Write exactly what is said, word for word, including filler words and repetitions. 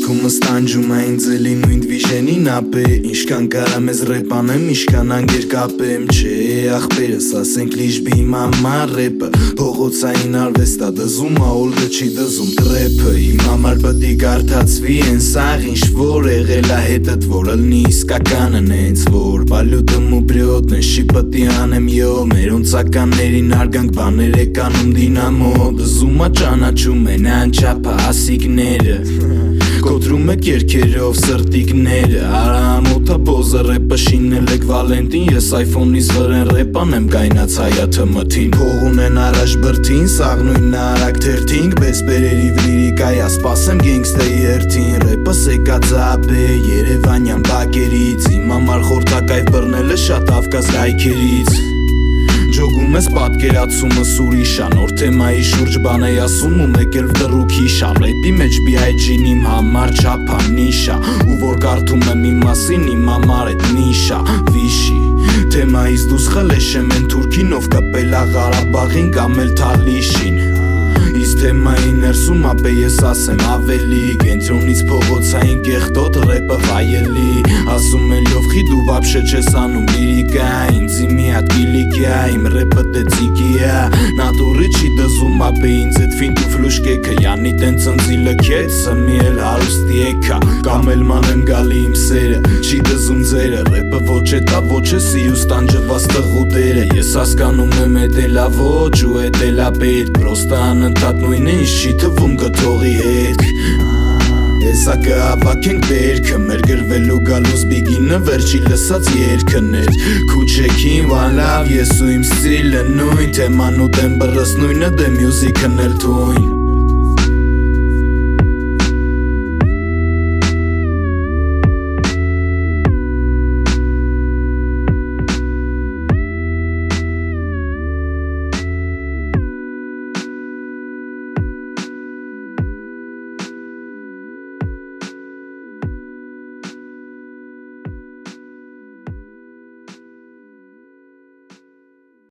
Ոգումս տանջում է ինձ էլի նույն վիժենին ապե Ինչքան կարամ ես ռեպ անեմ, ինչքան անգեր կապեմ Չէ ախպերս ասենք լիժբի իմ համար ռեպը Փողոցային արվեստա դզում ա ոլգը չի դզում տրեպը Իմ համար պտի կարդացվի են սաղ ինչ որ եղել ա հետըտ որ ըլնի իսկականը նենց որ Բալյուտը ու բրյոտնը շի պտի անեմ յո Մեր ունցականներին արգանք բաներ է կանում դինամո Դզում ա ճանաչում են անչապա ասիկները Կոտրում եք երկերով սրտիկները Արամոթա բոզը ռեպը շինել եք վալենտին Ես այֆոնից վրեն ռեպ անեմ գայնած հայաթը մթին Փող ունեն առաջ բրթին, սաղ նույնն արակ թերթինք Բեսպերերի վլիրիկայա սպասեմ գենգստեի հերթին Ռեպս եկած աբե երևանյան բակերից Իմ համար խորտակայվ բռնելը շատ ավկաս գայքերից Ջոգում ես պատկերացումս ուրիշա Նոր թեմայի շուրջ բան է ասում ու մեկ էլ դրուք հիշա Ռեպի մեջ բի այ ջին իմ համար չապա նիշա Ու որ կարդում եմ իմ մասին իմ համար էտ նիշա Վիշի Թեմայից դուս խլեշ եմ են թուրքինով կպել ա Ղարաբաղին կամ էլ թալիշին Իս թեմայի ներսում ապե ես ասեմ ավելի Կենտրոնից փողոցային կեղտոտ ռեպը վայելի Ասում են լովխի դու վաբշե չես անում լիրիկա Ինձ իմի հատ գիլիկյա իմ ռեպը տեցիկիա Նատուրի չի դզում ապե ինձ էտ ֆինտ ու ֆլուշկեքը Յանի տեն ծնձիլը կետ սմի էլ հարուստի էքա Կամ էլ մանեմ գալի իմ սերը չի դզում ձերը Ռեպը ոչ է տա ոչ է սիրուս տանջված տղուտերը Ես հասկանում եմ էտ էլա ոչ ու էտ էլա պետք Պրոստա անընդհատ նույնը ինչ չի թվում գթողի հետք Հեսա կհավաքենք բերքը մեր գրվելու գալուս բիգինը վերջի լսած երկներ Քուչեքին one love ես ու իմ ստիլը նույն Թեման ու տեմբրս նույնը դե մյուզիքն էլ թույն